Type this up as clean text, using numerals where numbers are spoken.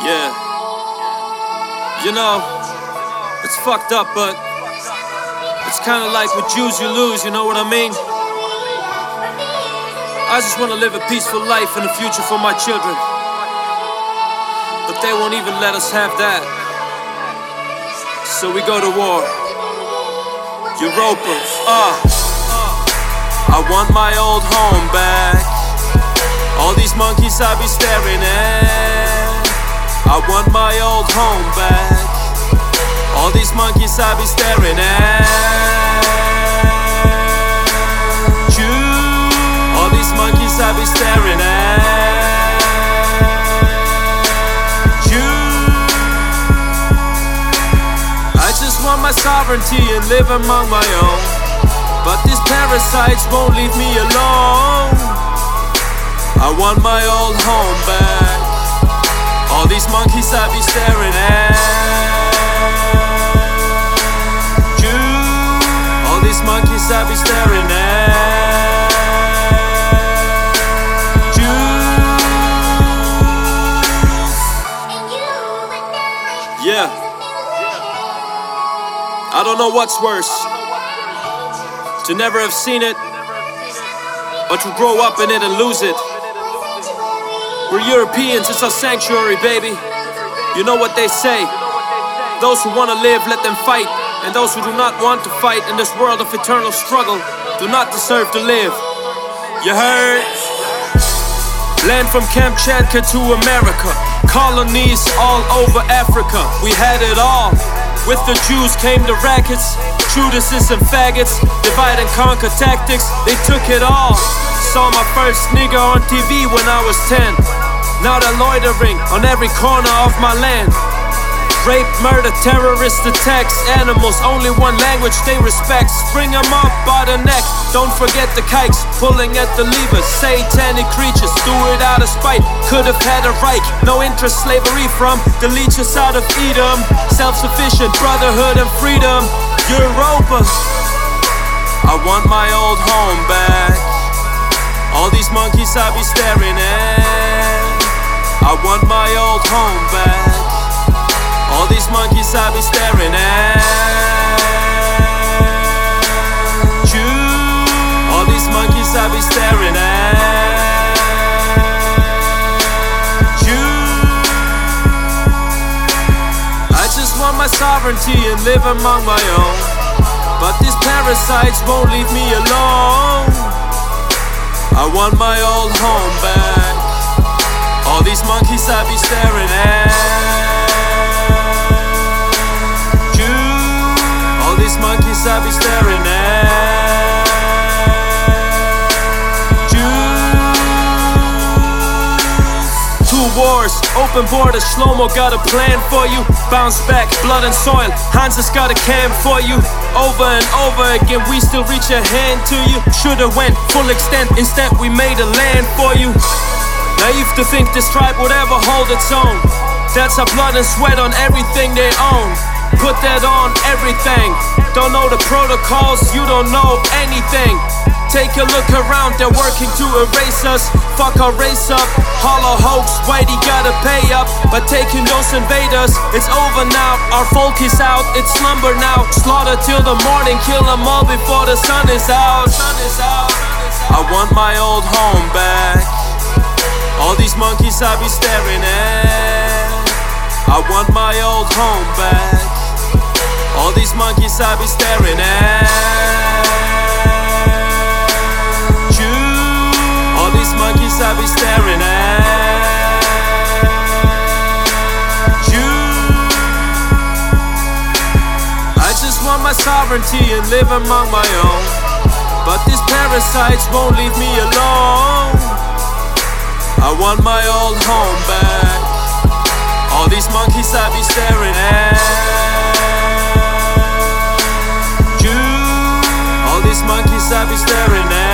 Yeah. You know, it's fucked up, but it's kinda like with Jews you lose, you know what I mean? I just wanna live a peaceful life and a future for my children. But they won't even let us have that. So we go to war. Europa, I want my old home back. All these monkeys I be staring at. I want my old home back. All these monkeys I be staring at. All these monkeys I be staring at. I just want my sovereignty and live among my own. But these parasites won't leave me alone. I want my old home back. All these monkeys I be staring at. All these monkeys I be staring at. Yeah. I don't know what's worse, to never have seen it, or to grow up in it and lose it. We're Europeans, it's our sanctuary, baby. You know what they say, those who want to live, let them fight. And those who do not want to fight in this world of eternal struggle do not deserve to live. You heard? Land from Kamchatka to America, colonies all over Africa. We had it all. With the Jews came the rackets, Judases and faggots, divide and conquer tactics, they took it all. Saw my first nigga on TV when I was 10. Now they're loitering on every corner of my land. Rape, murder, terrorist attacks, animals, only one language they respect. Spring them up by the neck, don't forget the kikes, pulling at the levers, satanic creatures, do it out of spite. Could have had a Reich, no interest, slavery from the leeches out of Edom. Self-sufficient, brotherhood and freedom, Europa. I want my old home back. All these monkeys I be staring at. I want my old home back. All these monkeys I be staring at. All these monkeys I be staring at. I just want my sovereignty and live among my own. But these parasites won't leave me alone. I want my old home back. All these monkeys I be staring at. All these monkeys I be staring at. Two wars, open borders, Shlomo got a plan for you. Bounce back, blood and soil, Hans has got a camp for you. Over and over again, we still reach a hand to you. Should've went full extent, instead we made a land for you. Naive to think this tribe would ever hold its own. That's our blood and sweat on everything they own. Put that on everything. Don't know the protocols, you don't know anything. Take a look around, they're working to erase us. Fuck our race up, hollow hoax, Whitey gotta pay up. But taking those invaders, it's over now. Our folk is out, it's slumber now. Slaughter till the morning, kill them all before the sun is out. I want my old home back. All these monkeys I be staring at. I want my old home back. All these monkeys I be staring at. All these monkeys I be staring at. I just want my sovereignty and live among my own. But these parasites won't leave me alone. I want my old home back. All these monkeys I be staring at. All these monkeys I be staring at.